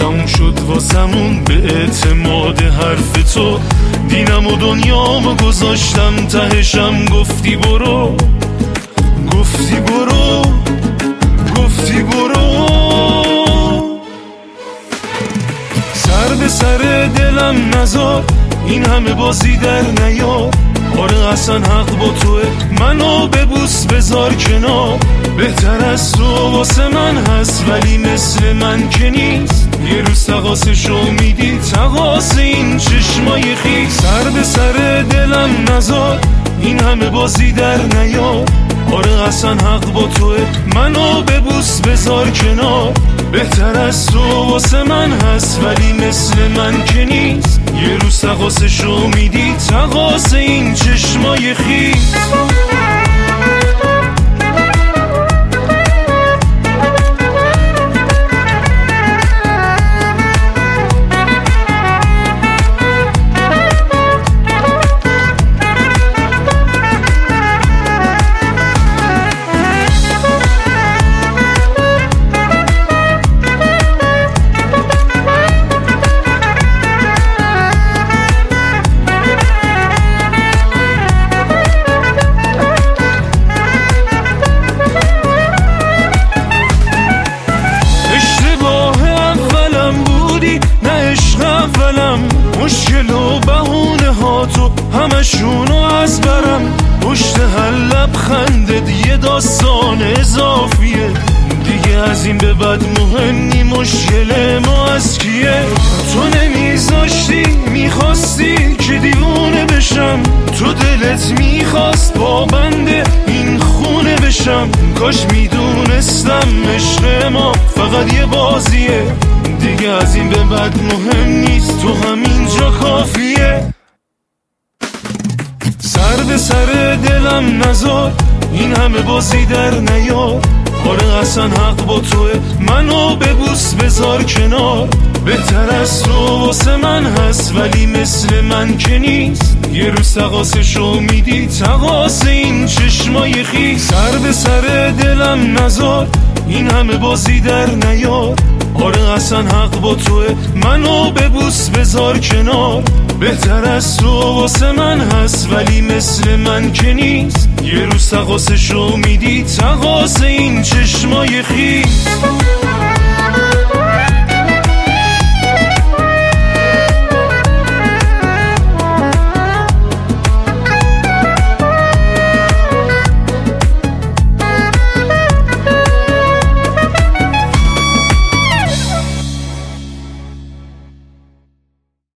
تموم شد واسمون به اعتماد حرف تو. دینم و دنیامو گذاشتم تهشم گفتی برو، گفتی برو، گفتی برو. سر به سر دلم نذار، این همه بازی در نیار. آره اصلا حق با توه، منو ببوس بذار کنار. بهتر از تو واسه من هست ولی مثل من که نیست. یه روز تقاسشو میدی تقاس این چشمای خیس. سر به سر دلم نذار، این همه بازی در نیار. آره اصلا حق با توه، منو ببوس بذار کنار. بهتر از تو واسه من هست ولی مثل من که نیست. یه روز تقاسشو میدی تقاس این چشمای خیس. مشکل و بهونه ها تو همشونو از برم. پشت هر لبخندت یه داستان اضافیه. دیگه از این به بعد مهم نی مشکل ما از کیه. تو نمیذاشتی، میخواستی که دیوونه بشم. تو دلت میخواست با بنده این خونه بشم. کاش میدونستم عشق ما فقط یه بازیه. دیگه از این به بعد مهم نیست، تو همینجا کافیه. سر به سر دلم نذار، این همه بازی در نیار. آره اصلا حق با توه، منو ببوس بذار کنار. بهتر از تو واسه من هست ولی مثل من که نیست. یه روز تقاسشو میدی تقاس این چشمای خیس. سر به سر دلم نذار، این همه بازی در نیار. آره اصلا حق با توه، منو ببوس بذار کنار. بهتر از تو واسه من هست ولی مثل من که نیست. یه روز تقاسشو میدی تقاس این چشمای خیس.